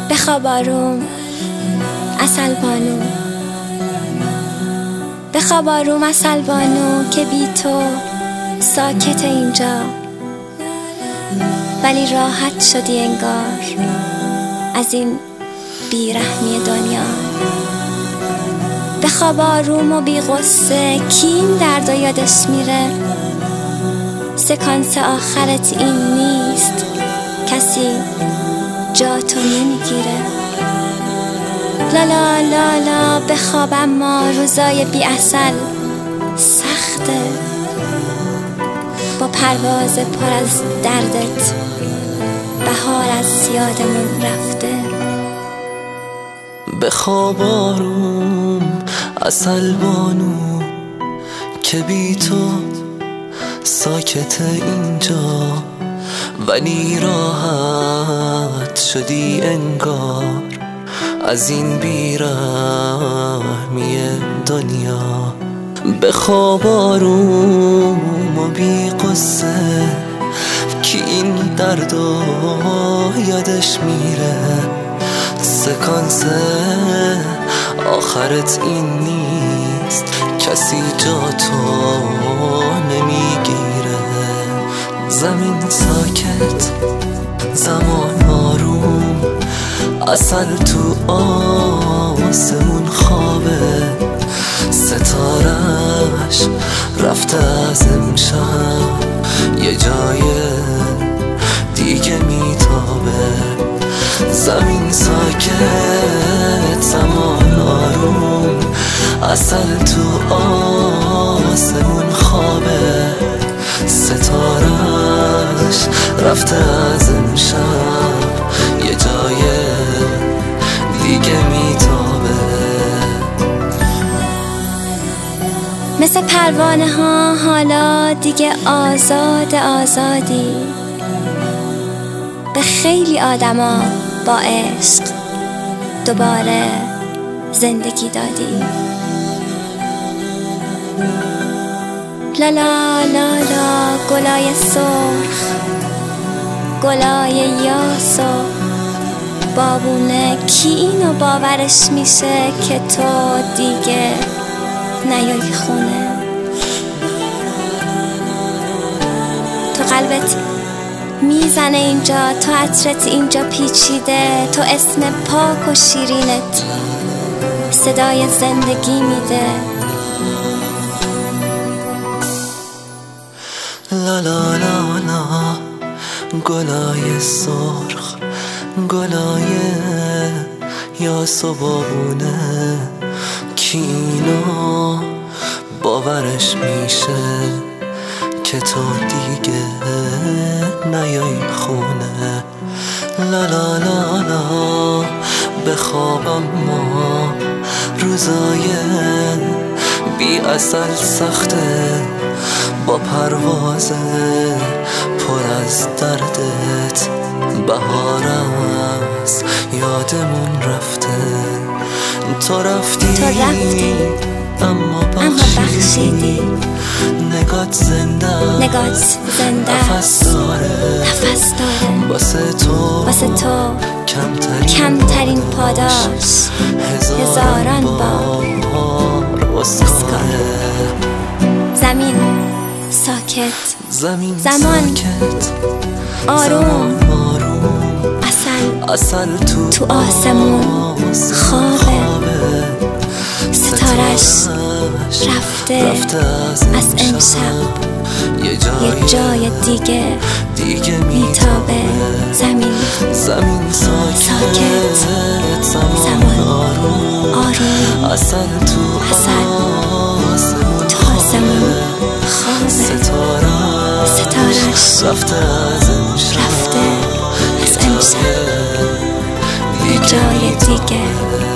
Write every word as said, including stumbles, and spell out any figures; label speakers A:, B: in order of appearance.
A: بخواب آروم عسل بانو، بخواب آروم عسل بانو که بی تو ساکت اینجا، ولی راحت شدی انگار از این بیرحمی دنیا. بخواب آروم و بی غصه کی این درد و یادش میره، سکانس آخرت این نیست کسی جا تو نمیگیره. لالا لالا بخواب اما روزای بی عسل سخته، با پرواز پر از دردت بهار از یادمون رفته.
B: بخواب آروم عسل بانو که بی تو ساکت اینجا، ولی راحت شدی انگار از این بیرحمی دنیا. بخواب آروم و بی قصه که این درد و یادش میره، سکانس آخرت این نیست کسی جا تو نمیگیره. زمین ساکت زمان آروم، عسل تو آسمون خوابه، ستارش رفته از امشب یه جای دیگه میتابه. زمین ساکت زمان آروم، عسل تو آسمون خوابه، ستارش رفته از امشب یه جای دیگه میتابه.
A: مثل پروانه ها حالا دیگه آزاد آزادی، به خیلی آدما با عشق دوباره زندگی دادی. لالا لالا گلای سرخ، گلای یاس و بابونه، کی اینو باورش میشه که تو دیگه نیایی خونه. تو قلبت میزنه اینجا، تو عطرت اینجا پیچیده، تو اسم پاک و شیرینت صدای زندگی میده.
B: لا لا لا لا گلای سرخ، گلای یاس و بابونه، کی اینو باورش میشه که تو دیگه نیایی خونه. لا لا لا لا بخوابم ما روزای بی عسل سخته، با پرواز پر از دردت بهار از یادمون رفته. تو رفتی,
A: تو رفتی
B: اما بخشیدی، نگات زنده
A: نگات زنده
B: نفس داره،
A: نفس داره
B: واسه تو
A: واسه تو
B: کمترین,
A: کمترین پاداش هزاران بار اسکاره. زمین ساکت
B: زمین
A: زمان
B: ساکت
A: آروم,
B: آروم
A: عسل
B: عسل تو,
A: تو آسمون خوابه، ستارش رفته, رفته از امشب یه جای, جای دیگه, دیگه میتابه. زمین
B: زمین ساکت,
A: ساکت
B: زمان آروم,
A: آروم
B: عسل تو
A: عسل
B: آسمون
A: تو آسمون خوابه، ستارش
B: رفته از امشب
A: رفته از امشب یه جای دیگه